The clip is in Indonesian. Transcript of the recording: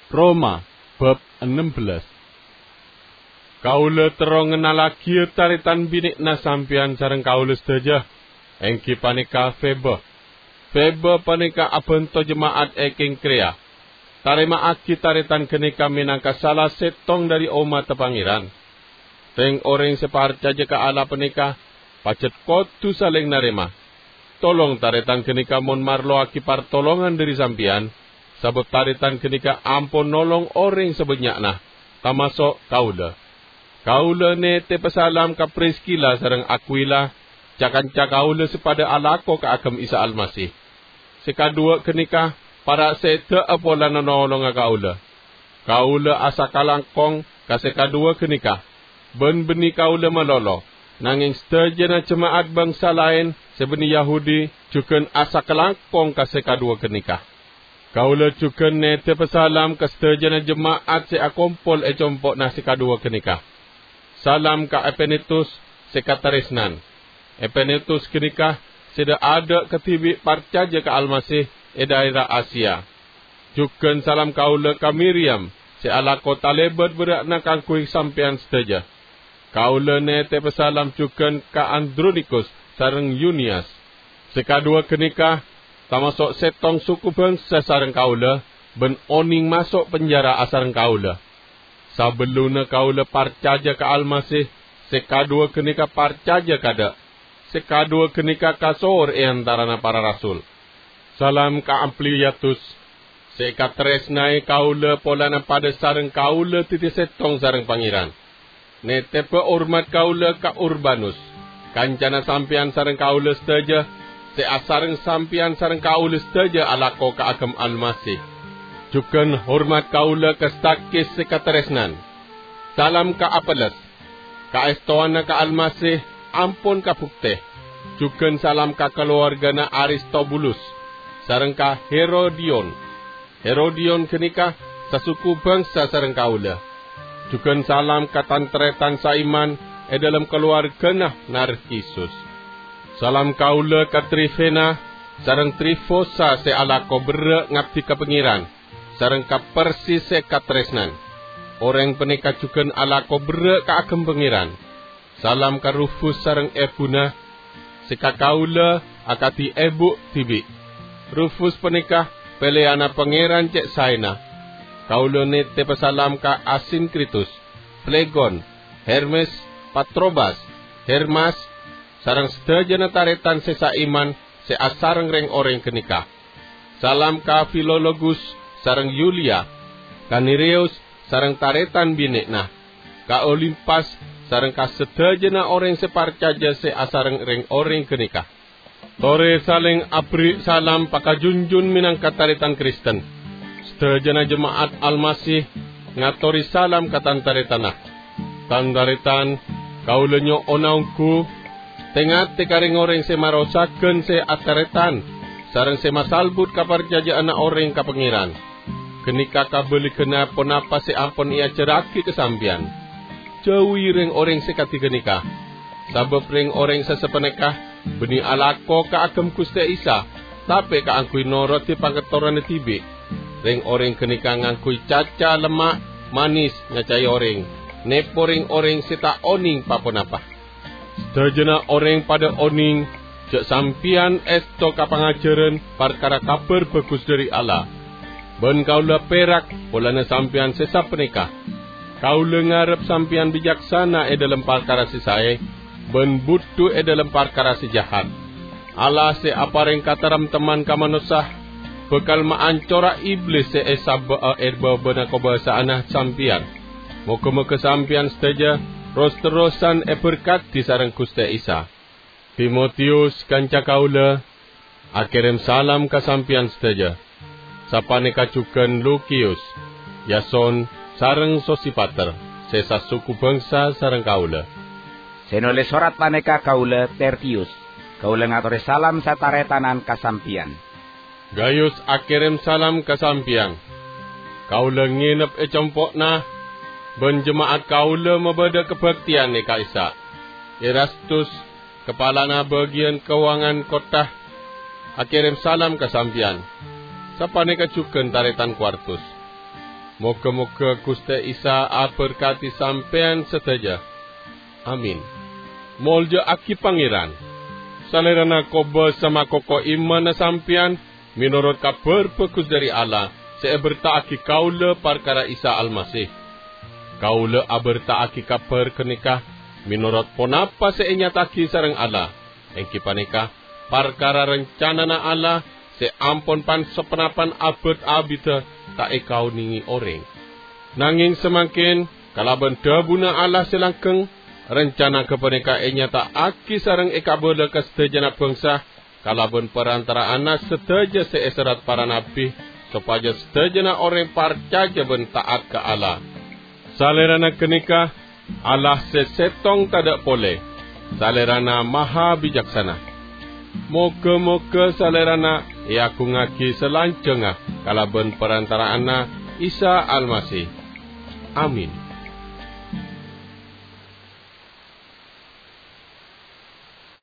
Roma bab 16. Kaula terong ngenalagi taritan binikna sampian sareng kaula sedaya engki panika Febe panika abento jemaat eking krea tarima aki taritan kenika minangka salah setong dari umat tepangiran teng orang separcaja ka ala penika pacet kotu saling narima tolong taritan kenika mon marlo aki partolongan dari sampian sabab taritan kenika ampun nolong orang sebenyakna tamasok kaula nete pesalam ka Priskila sareng Aquila cakanca kaula sepada alako ka agam Isa Almasih. Sekadua kenika para sete apola nolong kaula. Kaula asa kalangkong ka sekadua kenika. Ben beni kaula malolo. Nanging sedaya jemaat bangsa lain sebeni Yahudi cuken asa kalangkong ka sekadua kenika. Kaula cuken nete pesalam ka sedaya jemaat se akompol compok na sekadua kenika. Salam ka Epenetus sekataresnan. Epenetus kenika sida ada ketibi parcaja ka Almasih daerah Asia. Juken salam kaula ka Miriam se ala kota lebat berakna kangkui sampean sedaja. Kaula nete pesalam juken ka Andronikus sareng Yunias. Sekadua kenika tamasok setong suku bangsa sareng kaula ben oning masuk penjara asareng kaula. Sabeluna kaula parcaja ka Almasih, sekadua kenika parcaja kada. Sekadua kenika kasor antarana para rasul. Salam ka Ampliatus, sekatresnai kaula polana pada sareng kaula titi setong sareng pangeran. Netepe hormat kaula ka Urbanus, kancana sampian sareng kaula sedaja, seasareng sampian sareng kaula sedaja alako ka agam Almasih. Juken hormat kaula ka Stakis sekatresnan. Salam ka Apeles, ka Estoana ka Almasih, ampun ka bukte. Juken salam ka keluargana Aristobulus, sareng ka Herodion. Herodion kenika sasuku bangsa sareng kaula. Juken salam ka tantretan saiman dalam keluargana Narkisus. Salam kaula ka Trifena, sareng Trifosa se alako bere ngabdi ka pengiran. Sareng ka Persis sekatresnan. Orang penika juken alako bere ka agem pengiran. Salam ka Rufus sareng Ebuna. Seka kaula akati ebu tibi. Rufus penika peleana pengiran cek saina. Kaula nete pesalam ka Asinkritus, Phlegon, Hermes, Patrobas, Hermas, sareng sedaya taretan sesa iman se asareng reng orang kenika. Salam ka Filologus sareng Yulia, ka Nereus sareng taretan binekna, ka Olimpas sareng ka sedaya orang separcaja se asareng reng orang kenika. Tore saling abri salam pakajunjun minangka taretan Kristen. Sedaya jemaat Almasih ngatori salam ka tantaretana. Tantaretan kaula nyo onaungku tengat tekaring orang se marosaken se ataretan sareng se masalbut kaparjajaan orang ka pengiran. Kenika kabeli kena ponapa se ampun ia ceraki kesampian. Jauhi ring orang sekati kenika. Sabab ring orang sesepenekah beni alako ka agem Gusti Isa. Tapi ka angkui norot di pangketoran tibi. Ring orang kenika ngangkui caca lemak manis nyacai orang. Nepo ring orang seta oning paponapa. Sedajana orang pada oning cek sampian esto kapangajaran perkara kabar bagus dari Allah. Ben kaula perak polana sampian sesap penikah. Kaula ngarep sampian bijaksana dalam perkara sisae, ben butuh dalam perkara si jahat. Allah se apareng kataram teman kamanusah, bekal maancora iblis se esaba erba bena kobasaanah sampian. Moga-moga sampian sedaja terus-terusan berkat di sareng Gusti Isa. Timotius kanca kaula, akirim salam ka sampian sedaja. Sapane kacuken Lukius, Yason, sareng Sosipater, sesa suku bangsa sareng kaula. Senole sorat paneka kaula Tertius, kaula ngatore salam sataretanan kasampian. Gaius akirim salam kasampian. Kaula nginep compokna, ben jemaat kaula mabada kebaktian ni Kaisa. Erastus, kepalana bagian keuangan kota, akirim salam kasampian. Sapane kacuken taretan Quartus. Moga-moga Gusti Isa aberkati sampean sedaja. Amin. Molja aki pangeran. Salerana koba sama koko iman sampean menurut kabar bagus dari Allah. Saya bertaaki kaula perkara Isa Almasih. Kaula abertaaki kabar kenikah menurut ponapa saya nyataki sareng Allah. Engki panika perkara rencana na Allah se ampun pan sepenapan abad abida tak ekau ningi orang. Nanging semakin kalaban dabuna Allah selangkeng rencana kepanika nyata aki sareng eka bola kesedajana bangsa kalaban perantara anak sedaja seeserat para nabi supaya sedajana orang percaya ben taat ke Allah. Salerana kenika Allah sesetong tadak boleh. Salerana maha bijaksana. Moga-moga salerana aku ngaki selancenga kalaban perantara anak Isa Almasih. Amin.